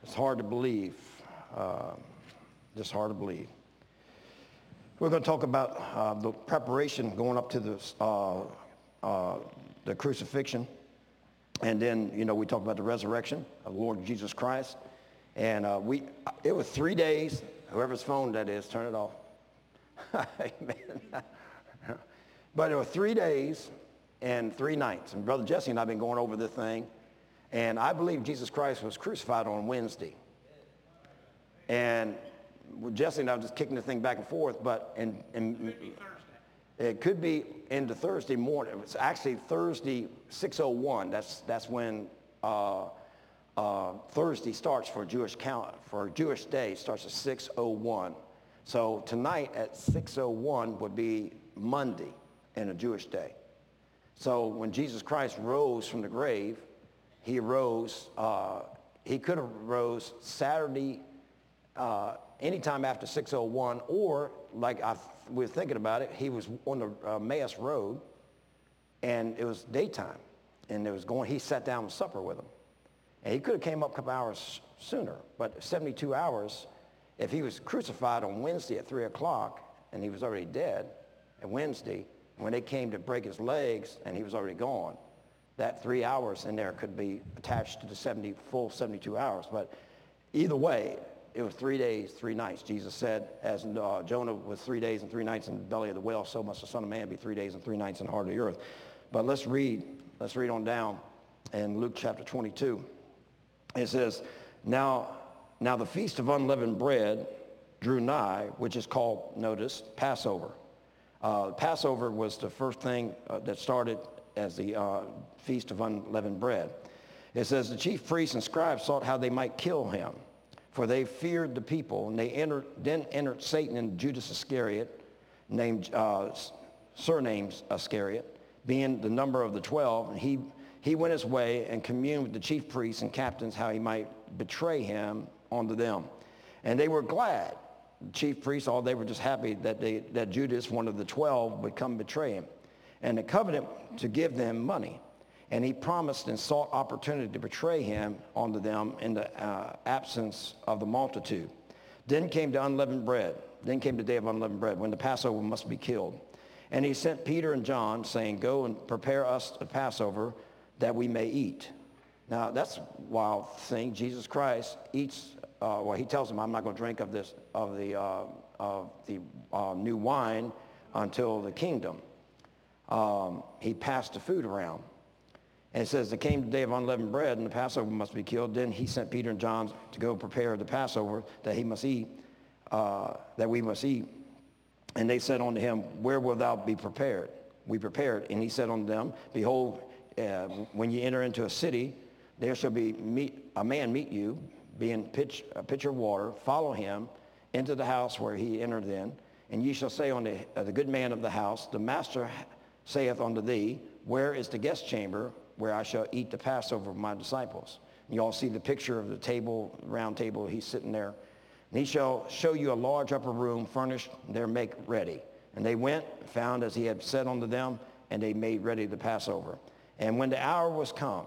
It's hard to believe, just hard to believe. We're going to talk about the preparation going up to the crucifixion. And then, we talk about the resurrection of the Lord Jesus Christ. And it was 3 days. Whoever's phone that is, turn it off. Amen. But it was 3 days and 3 nights. And Brother Jesse and I have been going over this thing. And I believe Jesus Christ was crucified on Wednesday. And Jesse and I were just kicking the thing back and forth, but it could be into Thursday morning. It's actually Thursday 6:01. That's when Thursday starts for Jewish count, for Jewish day starts at 6:01. So tonight at 6:01 would be Monday in a Jewish day. So when Jesus Christ rose from the grave, he arose. He could have rose Saturday, anytime after 6:01, or like we were thinking about it, he was on the Emmaus Road, and it was daytime, and he sat down with supper with them. And he could have came up a couple hours sooner, but 72 hours, if he was crucified on Wednesday at 3 o'clock, and he was already dead at Wednesday, when they came to break his legs, and he was already gone, that 3 hours in there could be attached to the full 72 hours. But either way, it was 3 days, 3 nights. Jesus said, as Jonah was 3 days and 3 nights in the belly of the whale, so must the Son of Man be 3 days and 3 nights in the heart of the earth. But let's read on down in Luke chapter 22. It says, now the feast of unleavened bread drew nigh, which is called, notice, Passover. Passover was the first thing that started as the feast of unleavened bread. It says, the chief priests and scribes sought how they might kill him, for they feared the people. And they entered Satan and Judas Iscariot, surnamed Iscariot, being the number of the 12. And he went his way and communed with the chief priests and captains how he might betray him unto them. And they were glad. The chief priests, they were just happy that Judas, one of the 12, would come betray him. And they covenanted to give them money. And he promised and sought opportunity to betray him unto them in the absence of the multitude. Then came the unleavened bread. Then came the day of unleavened bread, when the Passover must be killed. And he sent Peter and John, saying, go and prepare us a Passover that we may eat. Now, that's a wild thing. Jesus Christ eats, he tells them, I'm not going to drink of the new wine until the kingdom. He passed the food around. And it says, there came the day of unleavened bread, and the Passover must be killed. Then he sent Peter and John to go prepare the Passover that he must eat, that we must eat. And they said unto him, where wilt thou be prepared? We prepared. And he said unto them, behold, when ye enter into a city, there shall be a man meet you, being a pitcher of water. Follow him into the house where he entered in. And ye shall say unto the good man of the house, the master saith unto thee, where is the guest chamber where I shall eat the Passover with my disciples? And you all see the picture of the table, round table, he's sitting there. And he shall show you a large upper room furnished, there make ready. And they went, found as he had said unto them, and they made ready the Passover. And when the hour was come,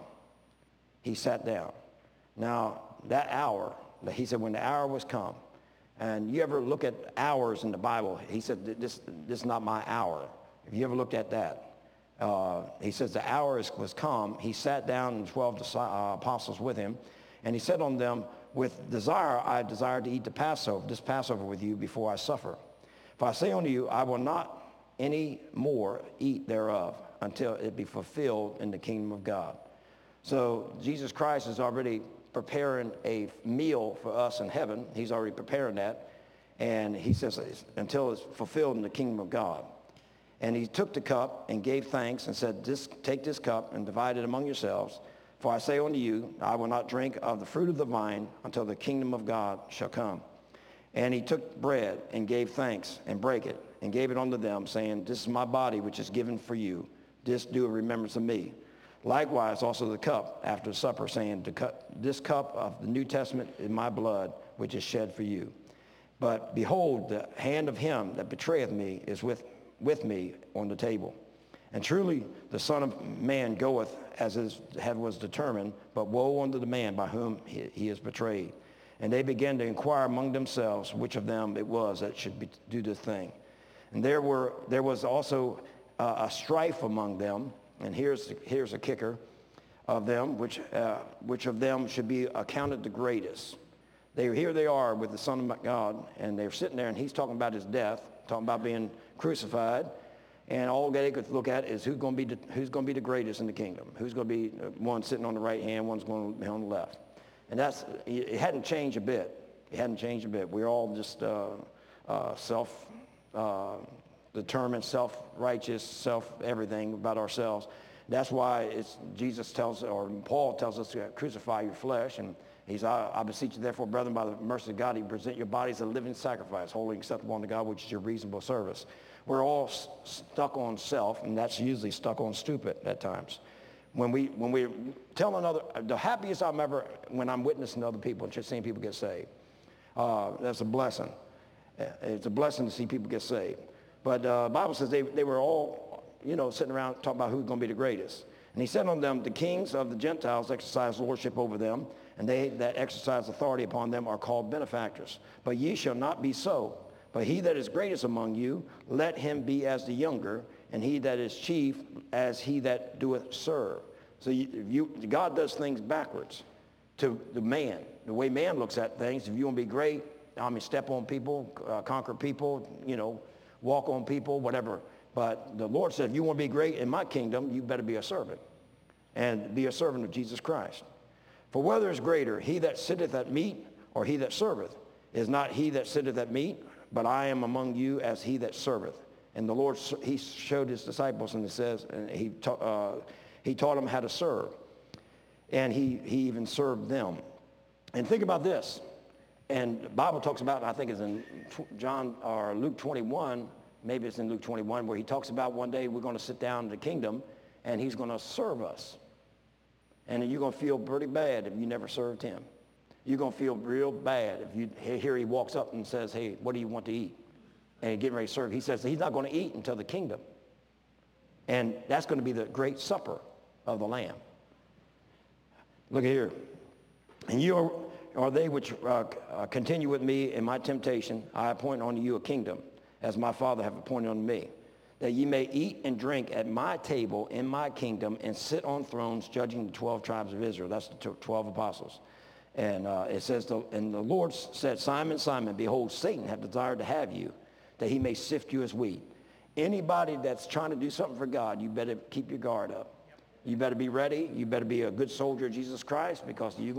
he sat down. Now, that hour, he said, when the hour was come, and you ever look at hours in the Bible, he said, this is not my hour. Have you ever looked at that? He says the hour was come. He sat down and 12 apostles with him. And he said unto them, with desire I desire to eat this Passover with you before I suffer. For I say unto you, I will not any more eat thereof until it be fulfilled in the kingdom of God. So Jesus Christ is already preparing a meal for us in heaven. He's already preparing that. And he says, until it's fulfilled in the kingdom of God. And he took the cup and gave thanks and said, take this cup and divide it among yourselves. For I say unto you, I will not drink of the fruit of the vine until the kingdom of God shall come. And he took bread and gave thanks and brake it and gave it unto them, saying, this is my body which is given for you. This do in remembrance of me. Likewise also the cup after supper, saying, this cup of the New Testament is my blood, which is shed for you. But behold, the hand of him that betrayeth me is with me on the table. And truly the Son of Man goeth as his head was determined, but woe unto the man by whom he is betrayed. And they began to inquire among themselves which of them it was that should do the thing. And there was also a strife among them. And here's a kicker of them, which of them should be accounted the greatest. Here they are with the Son of God, and they're sitting there, and he's talking about his death, talking about being crucified. And all they could look at is who's going to be the greatest in the kingdom. Who's going to be one sitting on the right hand, one's going to be on the left. And it hadn't changed a bit. It hadn't changed a bit. We're all just self-determined, self-righteous, self-everything about ourselves. That's why Jesus tells, or Paul tells us to crucify your flesh. And I beseech you therefore, brethren, by the mercy of God, you present your bodies a living sacrifice, holy and acceptable unto God, which is your reasonable service. We're all stuck on self, and that's usually stuck on stupid at times. When we tell the happiest I'm ever when I'm witnessing to other people and just seeing people get saved. That's a blessing. It's a blessing to see people get saved. But the Bible says they were all, sitting around talking about who's going to be the greatest. And he said unto them, the kings of the Gentiles exercise lordship over them, and they that exercise authority upon them are called benefactors. But ye shall not be so. But he that is greatest among you, let him be as the younger, and he that is chief as he that doeth serve. So God does things backwards to the man. The way man looks at things, if you want to be great, step on people, conquer people, walk on people, whatever. But the Lord said, if you want to be great in my kingdom, you better be a servant and be a servant of Jesus Christ. For whether is greater, he that sitteth at meat or he that serveth? Is not he that sitteth at meat, but I am among you as he that serveth. And the Lord, he showed his disciples, and it says, and he taught them how to serve. And he even served them. And think about this. And the Bible talks about, I think it's in John or Luke 21, maybe it's in Luke 21, where he talks about one day we're going to sit down in the kingdom, and he's going to serve us. And you're going to feel pretty bad if you never served him. You're going to feel real bad if you hear he walks up and says, hey, what do you want to eat? And getting ready to serve. He says he's not going to eat until the kingdom. And that's going to be the great supper of the Lamb. Look here. And you are they which continue with me in my temptation. I appoint unto you a kingdom, as my Father hath appointed unto me, that ye may eat and drink at my table in my kingdom, and sit on thrones judging the 12 tribes of Israel. That's the 12 apostles. And it says, and the Lord said, Simon, Simon, behold, Satan hath desired to have you, that he may sift you as wheat. Anybody that's trying to do something for God, you better keep your guard up. You better be ready. You better be a good soldier of Jesus Christ, because the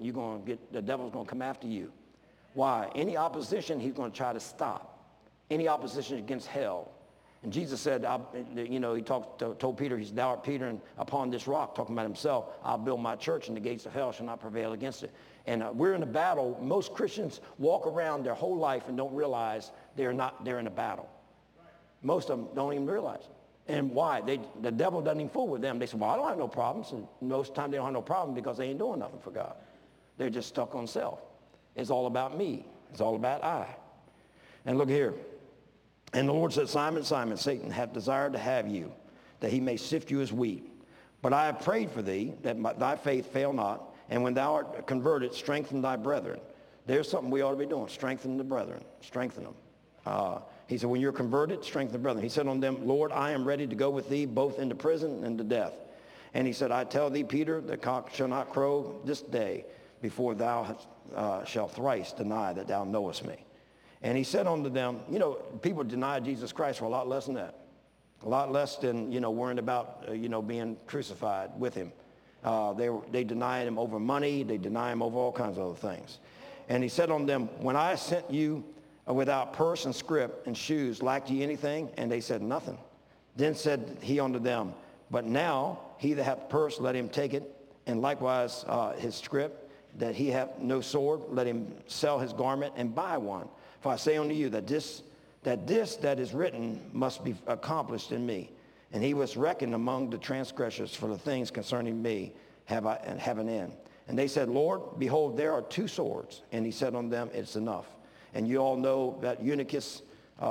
devil's going to come after you. Why? Any opposition, he's going to try to stop. Any opposition against hell. And Jesus said, he told Peter, he said, thou art Peter, and upon this rock, talking about himself, I'll build my church, and the gates of hell shall not prevail against it. And we're in a battle. Most Christians walk around their whole life and don't realize they're in a battle. Most of them don't even realize it. And why? The devil doesn't even fool with them. They say, well, I don't have no problems. And most of the time they don't have no problem because they ain't doing nothing for God. They're just stuck on self. It's all about me. It's all about I. And look here. And the Lord said, Simon, Simon, Satan hath desired to have you, that he may sift you as wheat. But I have prayed for thee, that thy faith fail not. And when thou art converted, strengthen thy brethren. There's something we ought to be doing. Strengthen the brethren. Strengthen them. He said, when you're converted, strengthen the brethren. He said unto them, Lord, I am ready to go with thee both into prison and to death. And he said, I tell thee, Peter, the cock shall not crow this day before thou shalt thrice deny that thou knowest me. And he said unto them, people deny Jesus Christ for a lot less than that. A lot less than, worrying about, being crucified with him. They denied him over money. They deny him over all kinds of other things. And he said unto them, when I sent you without purse and scrip and shoes, lacked ye anything? And they said, nothing. Then said he unto them, but now he that hath purse, let him take it, and likewise his scrip, that he hath no sword, let him sell his garment and buy one. For I say unto you that this that is written must be accomplished in me. And he was reckoned among the transgressors, for the things concerning me have an end. And they said, Lord, behold, there are 2 swords. And he said unto them, it's enough. And you all know that Eutychus,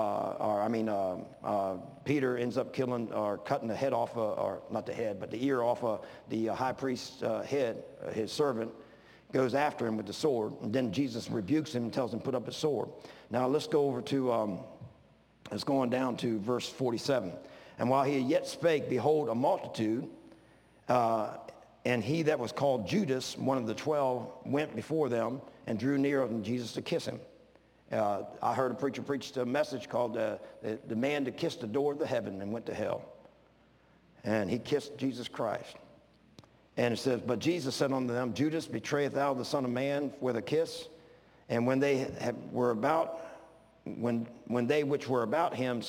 Peter ends up killing or cutting the head off, or not the head, but the ear off the high priest's head, his servant. goes after him with the sword. And then Jesus rebukes him and tells him, put up his sword. Now let's go over to, let's go on down to verse 47. And while he yet spake, behold, a multitude, and he that was called Judas, one of the 12, went before them and drew near unto Jesus to kiss him. I heard a preacher preach a message called the man that kissed the door of the heaven and went to hell. And he kissed Jesus Christ. And it says, but Jesus said unto them, Judas, betrayest thou the Son of Man with a kiss? And when they were about, when they which were about him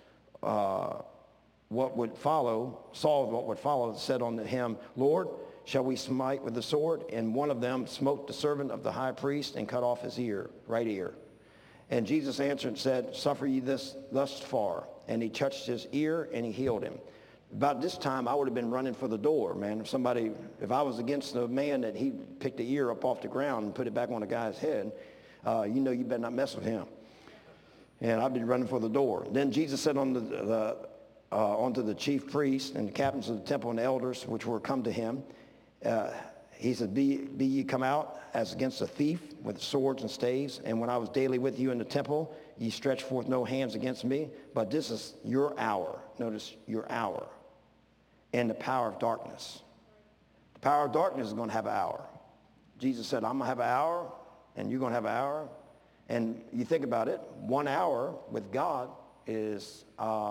what would follow, saw what would follow, said unto him, Lord, shall we smite with the sword? And one of them smote the servant of the high priest and cut off his ear, right ear. And Jesus answered and said, suffer ye this thus far. And he touched his ear and he healed him. About this time, I would have been running for the door, man. If I was against the man that he picked the ear up off the ground and put it back on the guy's head, you better not mess with him. And I'd be running for the door. Then Jesus said unto the chief priests and the captains of the temple and the elders which were come to him, he said, be ye come out as against a thief with swords and staves, and when I was daily with you in the temple, ye stretched forth no hands against me, but this is your hour. Notice, your hour. And the power of darkness. The power of darkness is going to have an hour. Jesus said, I'm going to have an hour, and you're going to have an hour. And you think about it, 1 hour with God is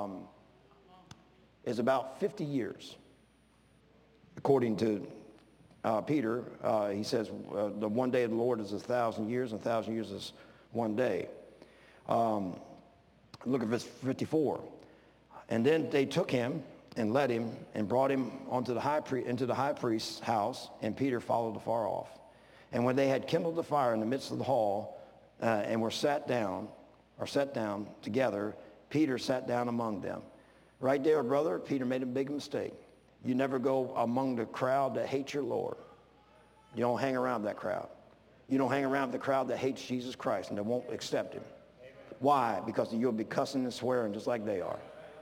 about 50 years. According to Peter, he says, the one day of the Lord is 1,000 years, and 1,000 years is one day. Look at verse 54. And then they took him and led him and brought him into the high priest's house, and Peter followed afar off. And when they had kindled the fire in the midst of the hall and were sat down together, Peter sat down among them. Right there, brother, Peter made a big mistake. You never go among the crowd that hates your Lord. You don't hang around that crowd. You don't hang around the crowd that hates Jesus Christ and that won't accept him. Why? Because you'll be cussing and swearing just like they are.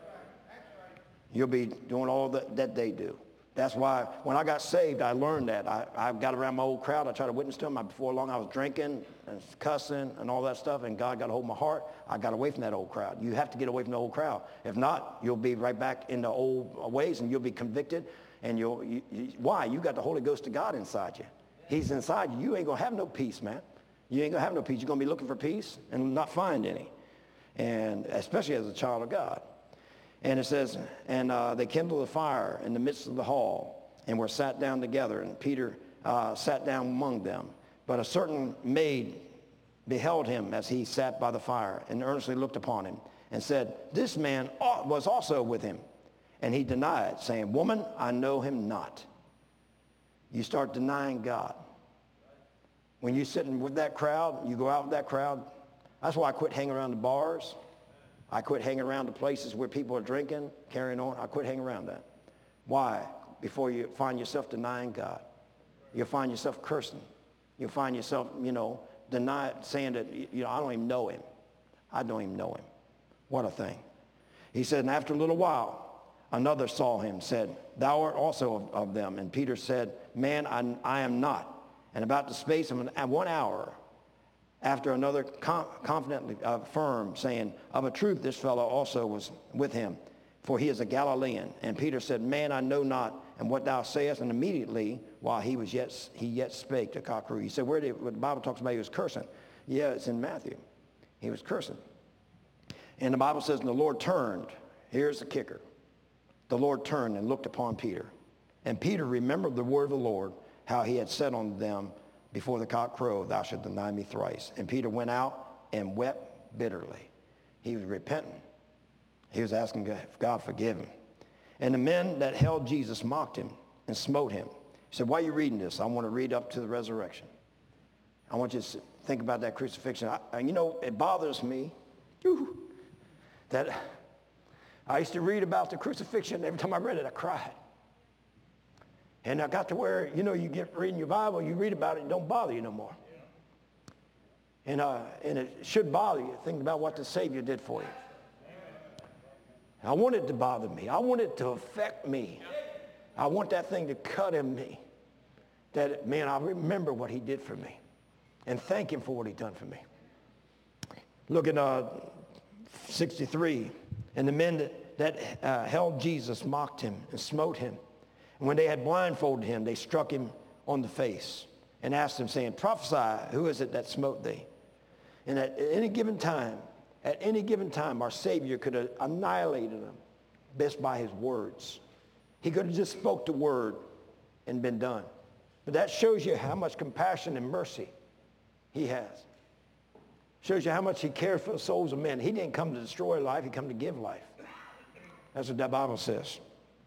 You'll be doing all that they do. That's why when I got saved, I learned that. I got around my old crowd. I tried to witness to them. Before long, I was drinking and cussing and all that stuff, and God got a hold of my heart. I got away from that old crowd. You have to get away from the old crowd. If not, you'll be right back in the old ways, and you'll be convicted. And why? You got the Holy Ghost of God inside you. He's inside you. You ain't going to have no peace, man. You ain't going to have no peace. You're going to be looking for peace and not find any, and especially as a child of God. And it says, and they kindled a fire in the midst of the hall and were sat down together. And Peter sat down among them. But a certain maid beheld him as he sat by the fire and earnestly looked upon him and said, this man was also with him. And he denied, saying, woman, I know him not. You start denying God. When you're sitting with that crowd, you go out with that crowd. That's why I quit hanging around the bars. I quit hanging around the places where people are drinking, carrying on. I quit hanging around that. Why? Before you find yourself denying God. You'll find yourself cursing. You'll find yourself, saying that, I don't even know him. I don't even know him. What a thing. He said, and after a little while, another saw him, said, thou art also of them. And Peter said, man, I am not. And about the space of 1 hour, after another confidently affirmed, saying, of a truth this fellow also was with him, for he is a Galilean. And Peter said, man, I know not, and what thou sayest. And immediately, while he yet spake, the cock crew. He said, where the Bible talks about he was cursing. Yeah, it's in Matthew. He was cursing. And the Bible says, and the Lord turned. Here's the kicker. The Lord turned and looked upon Peter. And Peter remembered the word of the Lord, how he had said unto them, before the cock crowed, thou shalt deny me thrice. And Peter went out and wept bitterly. He was repenting. He was asking God forgive him. And the men that held Jesus mocked him and smote him. He said, why are you reading this? I want to read up to the resurrection. I want you to think about that crucifixion. It bothers me that I used to read about the crucifixion. Every time I read it, I cried. And I got to where, you get reading your Bible, you read about it, it don't bother you no more. And it should bother you, thinking about what the Savior did for you. I want it to bother me. I want it to affect me. I want that thing to cut in me. that, man, I remember what he did for me and thank him for what he done for me. Look at 63. And the men that held Jesus mocked him and smote him. And when they had blindfolded him, they struck him on the face and asked him, saying, prophesy, who is it that smote thee? And at any given time, our Savior could have annihilated them best by his words. He could have just spoke the word and been done. But that shows you how much compassion and mercy he has. Shows you how much he cares for the souls of men. He didn't come to destroy life. He came to give life. That's what that Bible says.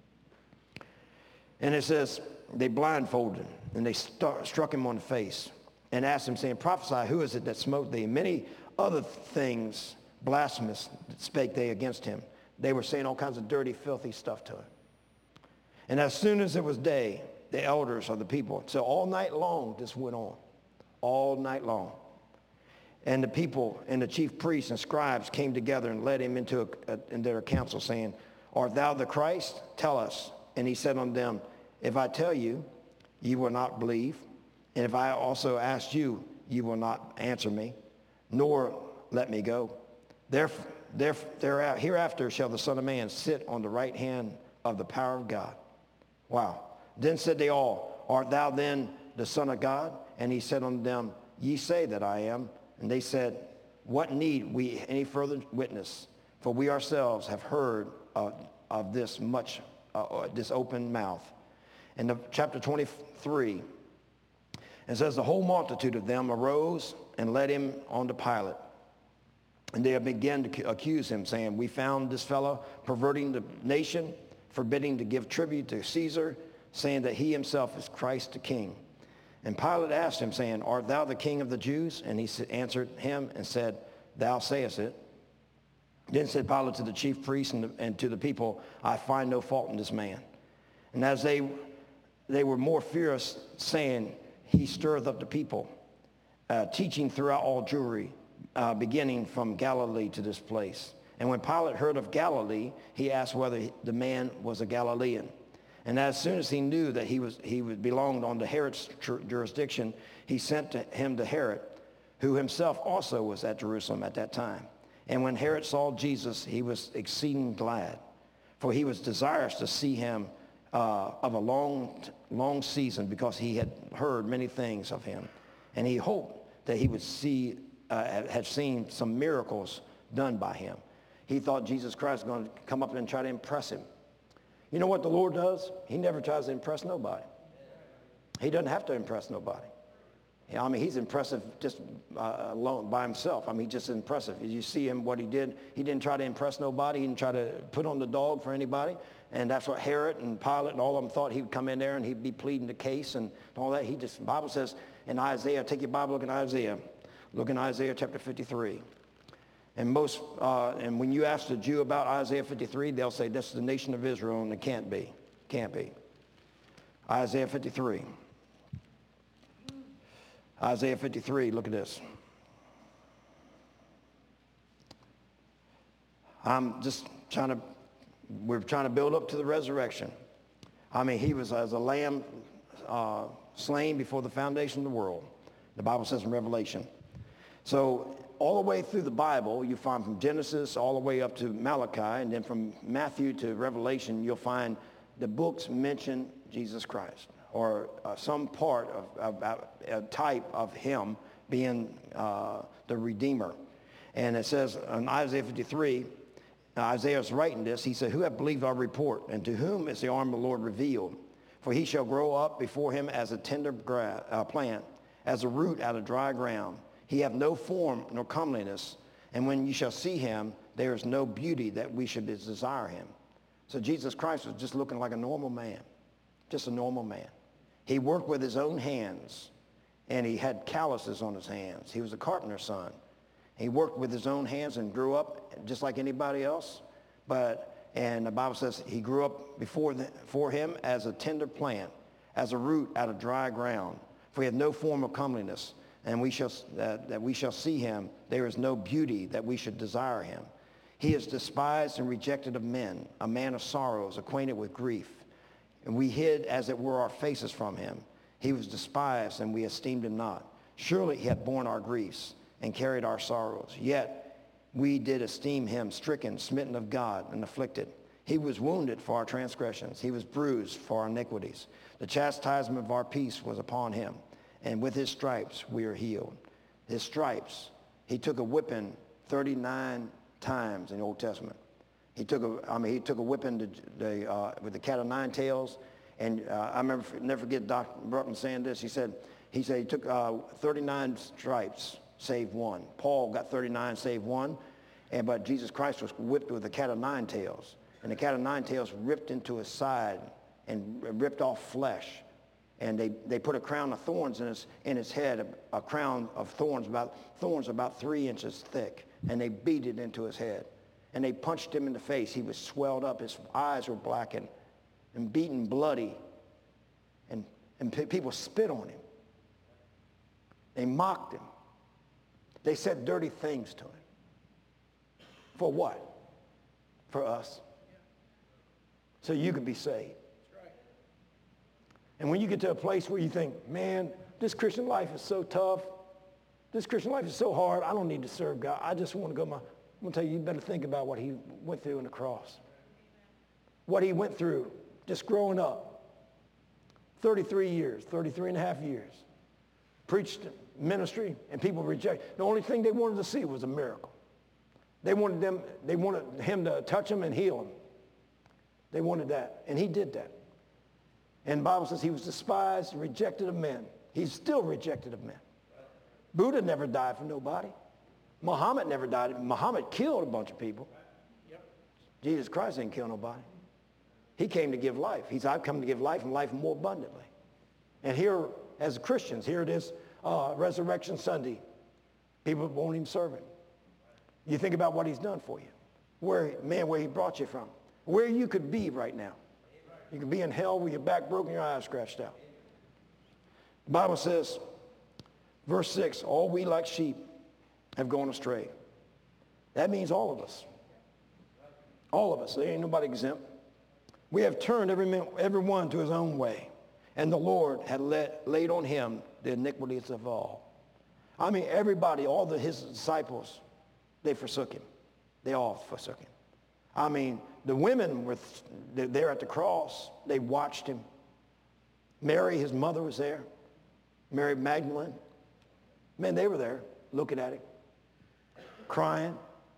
And it says they blindfolded him and they struck him on the face and asked him, saying, prophesy, who is it that smote thee? Many other things blasphemous spake they against him. They were saying all kinds of dirty, filthy stuff to him. And as soon as it was day, the elders of the people, so all night long this went on, all night long. And the people and the chief priests and scribes came together and led him into their council, saying, art thou the Christ? Tell us. And he said unto them, if I tell you, ye will not believe. And if I also ask you, you will not answer me, nor let me go. Hereafter shall the Son of Man sit on the right hand of the power of God. Wow. Then said they all, art thou then the Son of God? And he said unto them, ye say that I am. And they said, what need we any further witness? For we ourselves have heard of this much, this open mouth. And the chapter 23, it says the whole multitude of them arose and led him on to Pilate. And they began to accuse him, saying, we found this fellow perverting the nation, forbidding to give tribute to Caesar, saying that he himself is Christ the King. And Pilate asked him, saying, art thou the king of the Jews? And he answered him and said, thou sayest it. Then said Pilate to the chief priests and to the people, I find no fault in this man. And as they were more furious, saying, he stirreth up the people, teaching throughout all Jewry, beginning from Galilee to this place. And when Pilate heard of Galilee, he asked whether the man was a Galilean. And as soon as he knew that he belonged on to Herod's jurisdiction, he sent him to Herod, who himself also was at Jerusalem at that time. And when Herod saw Jesus, he was exceeding glad, for he was desirous to see him of a long season, because he had heard many things of him. And he hoped that he would had seen some miracles done by him. He thought Jesus Christ was going to come up and try to impress him. You know what the Lord does? He never tries to impress nobody. He doesn't have to impress nobody. I mean, he's impressive just alone by himself. I mean, he's just impressive. You see him, what he did. He didn't try to impress nobody. He didn't try to put on the dog for anybody. And that's what Herod and Pilate and all of them thought. He would come in there and he'd be pleading the case and all that. The Bible says in Isaiah, take your Bible, look in Isaiah. Look in Isaiah chapter 53. And and when you ask a Jew about Isaiah 53, they'll say this is the nation of Israel, and it can't be. Can't be. Isaiah 53. Isaiah 53, look at this. We're trying to build up to the resurrection. I mean, he was as a lamb slain before the foundation of the world. The Bible says in Revelation. So all the way through the Bible, you find from Genesis all the way up to Malachi, and then from Matthew to Revelation, you'll find the books mention Jesus Christ, or some part of a type of him being the Redeemer. And it says in Isaiah 53, Isaiah's writing this, he said, who hath believed our report, and to whom is the arm of the Lord revealed? For he shall grow up before him as a tender plant, as a root out of dry ground. He hath no form nor comeliness, and when you shall see him, there is no beauty that we should desire him. So Jesus Christ was just looking like a normal man, just a normal man. He worked with his own hands, and he had calluses on his hands. He was a carpenter's son. He worked with his own hands and grew up just like anybody else. And the Bible says he grew up before him as a tender plant, as a root out of dry ground. For he had no form of comeliness, and we shall see him. There is no beauty that we should desire him. He is despised and rejected of men, a man of sorrows, acquainted with grief. And we hid, as it were, our faces from him. He was despised, and we esteemed him not. Surely he hath borne our griefs and carried our sorrows. Yet we did esteem him stricken, smitten of God, and afflicted. He was wounded for our transgressions. He was bruised for our iniquities. The chastisement of our peace was upon him, and with his stripes we are healed. His stripes, he took a whipping 39 times in the Old Testament. He took a whipping with the cat of nine tails. And I never forget Dr. Brutman saying this. He said he took 39 stripes, save one. Paul got 39, save one. But Jesus Christ was whipped with a cat of nine tails. And the cat of nine tails ripped into his side and ripped off flesh. And they put a crown of thorns in his head, a crown of thorns about 3 inches thick. And they beat it into his head. And they punched him in the face. He was swelled up. His eyes were blackened and beaten bloody. And people spit on him. They mocked him. They said dirty things to him. For what? For us. So you could be saved. And when you get to a place where you think, man, this Christian life is so tough. This Christian life is so hard. I don't need to serve God. I just want to go I'm going to tell you better think about what he went through on the cross. What he went through just growing up. 33 and a half years. Preached ministry and people rejected. The only thing they wanted to see was a miracle. They wanted him to touch them and heal them. They wanted that. And he did that. And the Bible says he was despised, rejected of men. He's still rejected of men. Buddha never died for nobody. Muhammad never died. Muhammad killed a bunch of people. Jesus Christ didn't kill nobody. He came to give life. He said, I've come to give life and life more abundantly. And here, as Christians, here it is, Resurrection Sunday. People won't even serve him. You think about what he's done for you. Where he brought you from. Where you could be right now. You could be in hell with your back broken, your eyes scratched out. The Bible says, verse 6, all we like sheep have gone astray. That means all of us. All of us. There ain't nobody exempt. We have turned everyone to his own way, and the Lord had laid on him the iniquities of all. I mean, everybody, his disciples, they forsook him. They all forsook him. I mean, the women were there at the cross. They watched him. Mary, his mother, was there. Mary Magdalene. Man, they were there looking at him, crying.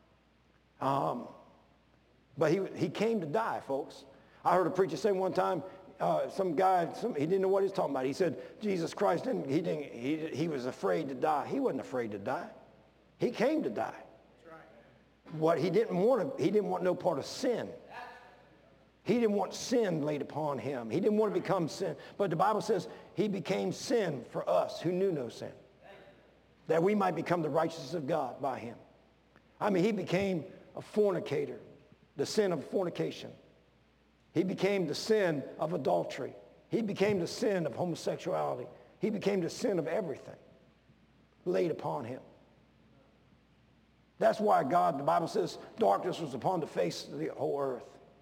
But he came to die, folks. I heard a preacher say one time, he didn't know what he was talking about. He said, Jesus Christ, he was afraid to die. He wasn't afraid to die. He came to die. What he didn't want no part of sin. He didn't want sin laid upon him. He didn't want to become sin. But the Bible says he became sin for us who knew no sin. That we might become the righteousness of God by him. I mean, he became a fornicator, the sin of fornication. He became the sin of adultery. He became the sin of homosexuality. He became the sin of everything laid upon him. That's why the Bible says, darkness was upon the face of the whole earth.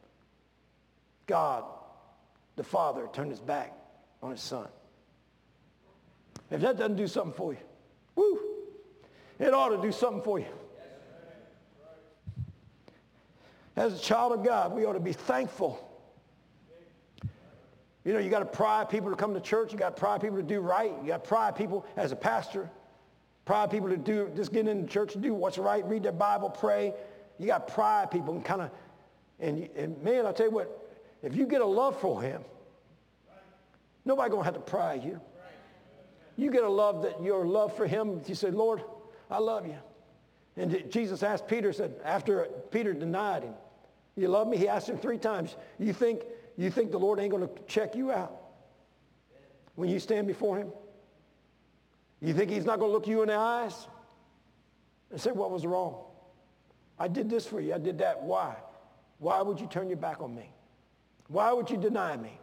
God, the Father, turned his back on his Son. If that doesn't do something for you, woo, it ought to do something for you. As a child of God, we ought to be thankful. You know, you got to pry people to come to church. You got to pry people to do right. You got to pry people as a pastor. Pry people to just get into church and do what's right, read their Bible, pray. You got to pry people and and man, I'll tell you what, if you get a love for him, nobody going to have to pry you. You get your love for him, you say, Lord, I love you. And Jesus asked Peter, said, after Peter denied him, you love me? He asked him 3 times. You think the Lord ain't going to check you out when you stand before him? You think he's not going to look you in the eyes and say, what was wrong? I did this for you. I did that. Why? Why would you turn your back on me? Why would you deny me?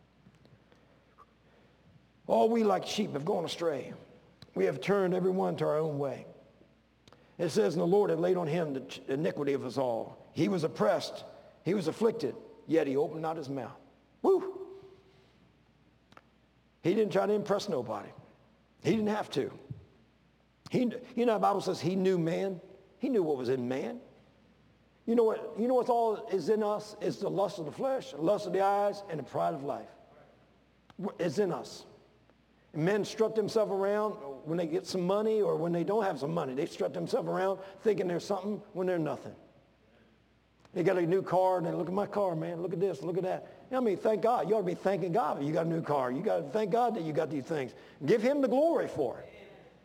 All we like sheep have gone astray. We have turned everyone to our own way. It says, and the Lord had laid on him the iniquity of us all. He was oppressed. He was afflicted, yet he opened not his mouth. Woo! He didn't try to impress nobody. He didn't have to. You know, the Bible says he knew man. He knew what was in man. You know what's all is in us? It's the lust of the flesh, the lust of the eyes, and the pride of life. It's in us. And men strut themselves around when they get some money or when they don't have some money. They strut themselves around thinking they're something when they're nothing. They got a new car and they look at my car, man. Look at this, look at that. I mean, thank God. You ought to be thanking God that you got a new car. You got to thank God that you got these things. Give him the glory for it.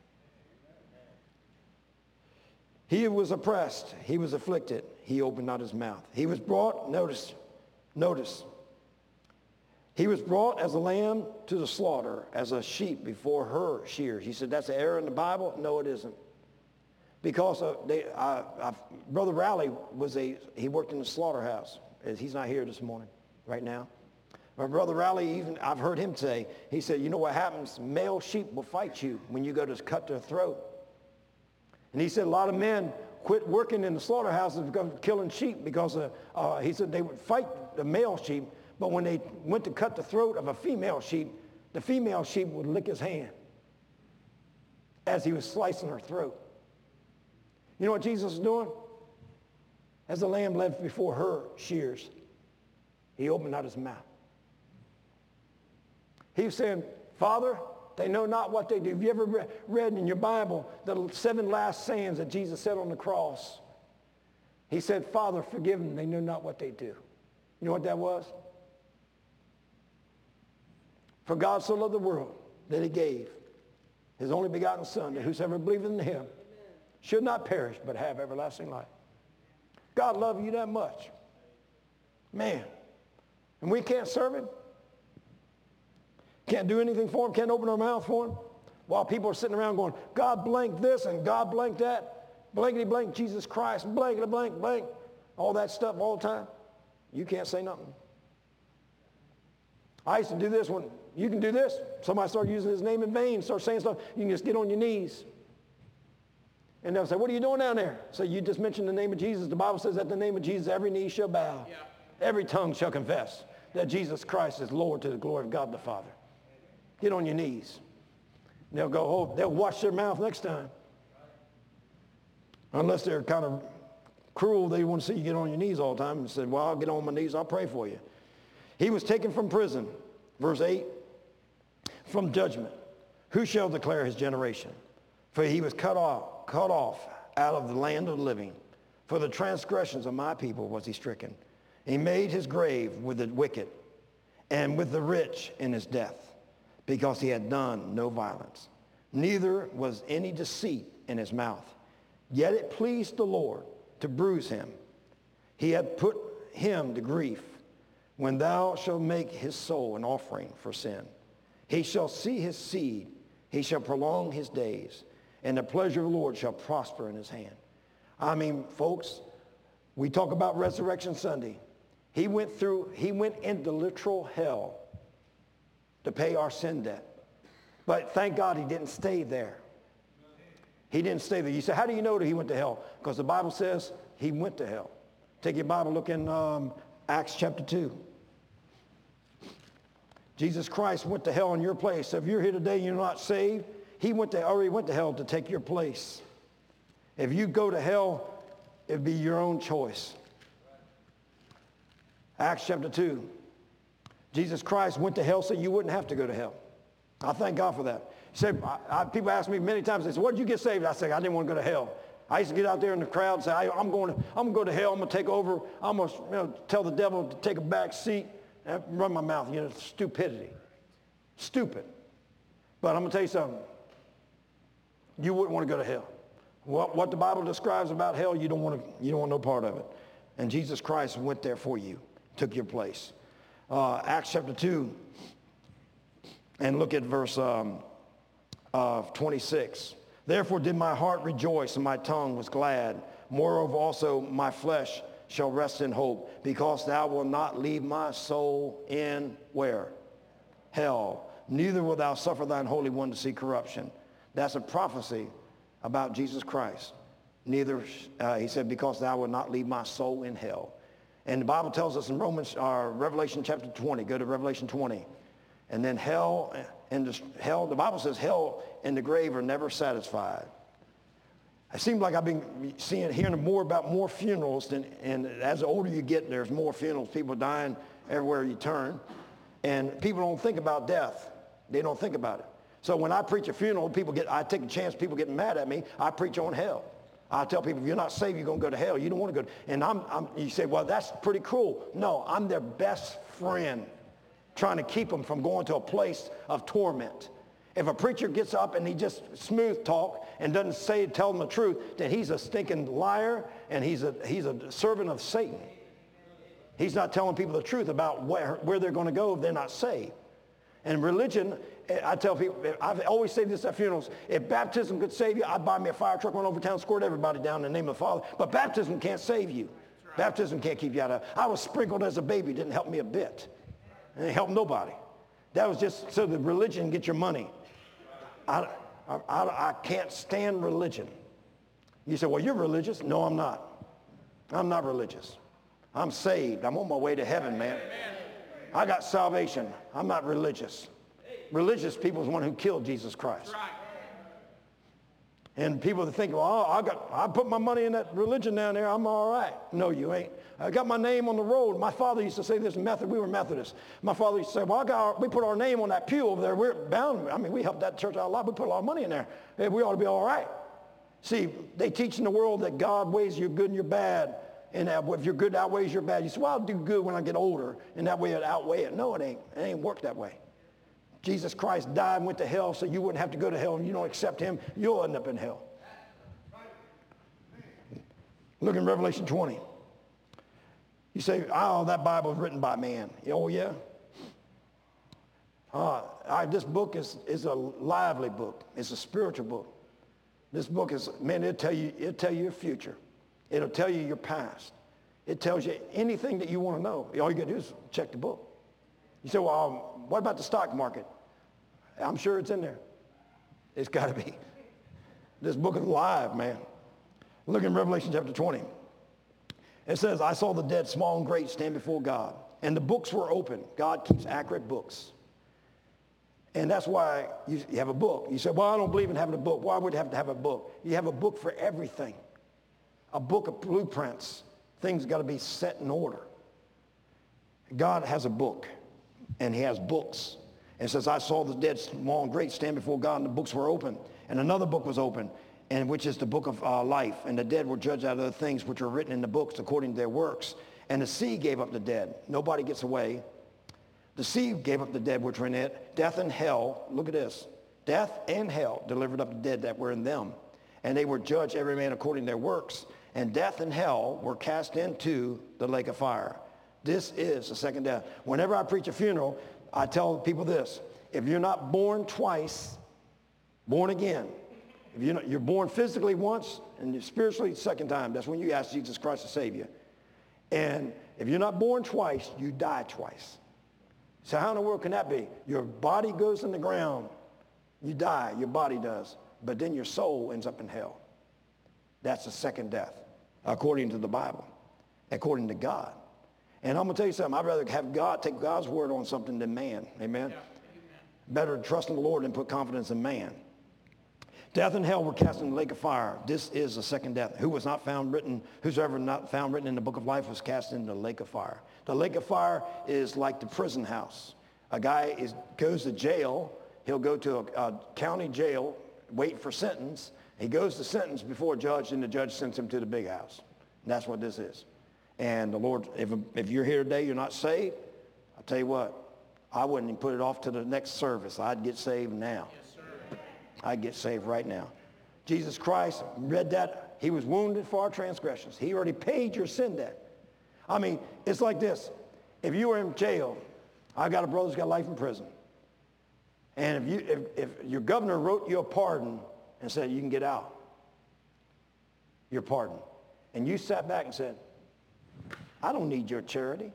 He was oppressed. He was afflicted. He opened not his mouth. He was brought, notice. He was brought as a lamb to the slaughter, as a sheep before her shears. He said, that's an error in the Bible? No, it isn't. Because Brother Rowley he worked in the slaughterhouse. He's not here this morning, right now. But Brother Rowley, I've heard him say, he said, you know what happens? Male sheep will fight you when you go to cut their throat. And he said a lot of men quit working in the slaughterhouses because of killing sheep because he said they would fight the male sheep, but when they went to cut the throat of a female sheep, the female sheep would lick his hand as he was slicing her throat. You know what Jesus was doing? As the lamb led before her shears, he opened not his mouth. He was saying, Father, they know not what they do. Have you ever read in your Bible the 7 last sayings that Jesus said on the cross? He said, Father, forgive them. They know not what they do. You know what that was? For God so loved the world that he gave his only begotten Son, that whosoever believeth in him should not perish, but have everlasting life. God loved you that much. Man. And we can't serve him? Can't do anything for him? Can't open our mouth for him? While people are sitting around going, God blank this and God blank that. Blankety blank Jesus Christ, blankety blank blank. All that stuff all the time. You can't say nothing. I used to do this when, you can do this. Somebody start using his name in vain, start saying stuff. You can just get on your knees. And they'll say, what are you doing down there? So you just mentioned the name of Jesus. The Bible says at the name of Jesus, every knee shall bow. Yeah. Every tongue shall confess that Jesus Christ is Lord to the glory of God the Father. Get on your knees. They'll go, oh, they'll wash their mouth next time. Unless they're kind of cruel, they want to see you get on your knees all the time and said, well, I'll get on my knees, I'll pray for you. He was taken from prison, verse 8, from judgment. Who shall declare his generation? For he was cut off out of the land of the living. For the transgressions of my people was he stricken. He made his grave with the wicked and with the rich in his death, because he had done no violence. Neither was any deceit in his mouth. Yet it pleased the Lord to bruise him. He had put him to grief. When thou shalt make his soul an offering for sin, he shall see his seed. He shall prolong his days, and the pleasure of the Lord shall prosper in his hand. I mean, folks, we talk about Resurrection Sunday. He went into literal hell to pay our sin debt. But thank God he didn't stay there. He didn't stay there. You say, how do you know that he went to hell? Because the Bible says he went to hell. Take your Bible, look in Acts chapter 2. Jesus Christ went to hell in your place. So if you're here today and you're not saved, he already went to hell to take your place. If you go to hell, it'd be your own choice. Acts chapter 2. Jesus Christ went to hell so you wouldn't have to go to hell. I thank God for that. People ask me many times, they say, what did you get saved? I say, I didn't want to go to hell. I used to get out there in the crowd and say, I'm going to go to hell. I'm going to take over. I'm going to tell the devil to take a back seat and run my mouth. Stupidity. Stupid. But I'm going to tell you something. You wouldn't want to go to hell. What the Bible describes about hell, you don't want no part of it. And Jesus Christ went there for you, took your place. Acts chapter 2, and look at verse 26. Therefore did my heart rejoice, and my tongue was glad. Moreover also my flesh shall rest in hope, because thou wilt not leave my soul in where? Hell. Neither wilt thou suffer thine Holy One to see corruption. That's a prophecy about Jesus Christ. Neither, he said, because thou wilt not leave my soul in hell. And the Bible tells us in Revelation chapter 20, go to Revelation 20. And then hell and hell, the Bible says hell and the grave are never satisfied. It seems like I've been hearing more funerals and as the older you get, there's more funerals, people dying everywhere you turn. And people don't think about death. They don't think about it. So when I preach a funeral, I take a chance people getting mad at me. I preach on hell. I tell people, if you're not saved, you're going to go to hell. You don't want to go. And you say, well, that's pretty cruel. No, I'm their best friend, trying to keep them from going to a place of torment. If a preacher gets up and he just smooth talk and doesn't tell them the truth, then he's a stinking liar and he's a servant of Satan. He's not telling people the truth about where they're going to go if they're not saved. And religion, I tell people, I always say this at funerals, if baptism could save you, I'd buy me a fire truck, run over town, squirt everybody down in the name of the Father. But baptism can't save you. Right. Baptism can't keep you out of it. I was sprinkled as a baby. It didn't help me a bit. It didn't help nobody. That was just so the religion can get your money. I can't stand religion. You say, well, you're religious. No, I'm not. I'm not religious. I'm saved. I'm on my way to heaven, man. I got salvation. I'm not religious. Religious people is one who killed Jesus Christ. And people that think, well, I put my money in that religion down there. I'm all right. No, you ain't. I got my name on the road. My father used to say this in Methodist. We were Methodists. My father used to say, well, we put our name on that pew over there. We're bound. I mean, we helped that church out a lot. We put a lot of money in there. We ought to be all right. See, they teach in the world that God weighs your good and your bad. And if your good outweighs your bad, you say, well, I'll do good when I get older. And that way it outweigh it. No, it ain't. It ain't work that way. Jesus Christ died and went to hell so you wouldn't have to go to hell. And you don't accept him, you'll end up in hell. Look in Revelation 20. You say, oh, that Bible is written by man. Oh, yeah? This book is a lively book. It's a spiritual book. This book is, man, it'll tell you your future. It'll tell you your past. It tells you anything that you want to know. All you got to do is check the book. You say, well, what about the stock market? I'm sure it's in there. It's got to be. This book is alive, man. Look in Revelation chapter 20. It says, I saw the dead, small and great, stand before God. And the books were open. God keeps accurate books. And that's why you have a book. You say, well, I don't believe in having a book. Why would you have to have a book? You have a book for everything. A book of blueprints. Things got to be set in order. God has a book, and he has books. And it says, I saw the dead, small and great, stand before God, and the books were open. And another book was open, and which is the book of life. And the dead were judged out of the things which were written in the books according to their works. And the sea gave up the dead. Nobody gets away. The sea gave up the dead which were in it. Death and hell, look at this. Death and hell delivered up the dead that were in them. And they were judged every man according to their works. And death and hell were cast into the lake of fire. This is the second death. Whenever I preach a funeral, I tell people this. If you're not born twice, born again. If you're born physically once and you're spiritually the second time, that's when you ask Jesus Christ to save you. And if you're not born twice, you die twice. So how in the world can that be? Your body goes in the ground. You die, your body does. But then your soul ends up in hell. That's the second death, according to the Bible, according to God. And I'm going to tell you something. I'd rather have God take God's word on something than man. Amen? Yeah. Better to trust in the Lord than put confidence in man. Death and hell were cast in the lake of fire. This is the second death. Whosoever not found written in the book of life was cast into the lake of fire. The lake of fire is like the prison house. A guy goes to jail. He'll go to a county jail, wait for sentence. He goes to sentence before a judge, and the judge sends him to the big house. And that's what this is. And the Lord, if you're here today, you're not saved, I'll tell you what, I wouldn't even put it off to the next service. I'd get saved now. Yes, sir. I'd get saved right now. Jesus Christ, read that. He was wounded for our transgressions. He already paid your sin debt. I mean, it's like this. If you were in jail, I got a brother who's got life in prison. And if your governor wrote you a pardon and said you can get out, your pardon, and you sat back and said, I don't need your charity.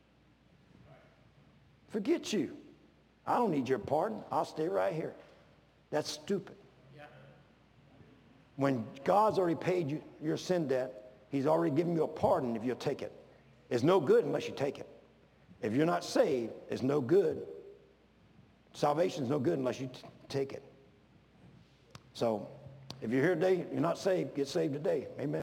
Forget you. I don't need your pardon. I'll stay right here. That's stupid. Yeah. When God's already paid you your sin debt, he's already given you a pardon if you'll take it. It's no good unless you take it. If you're not saved, it's no good Salvation's no good unless you take it. So if you're here today, you're not saved, get saved today. Amen.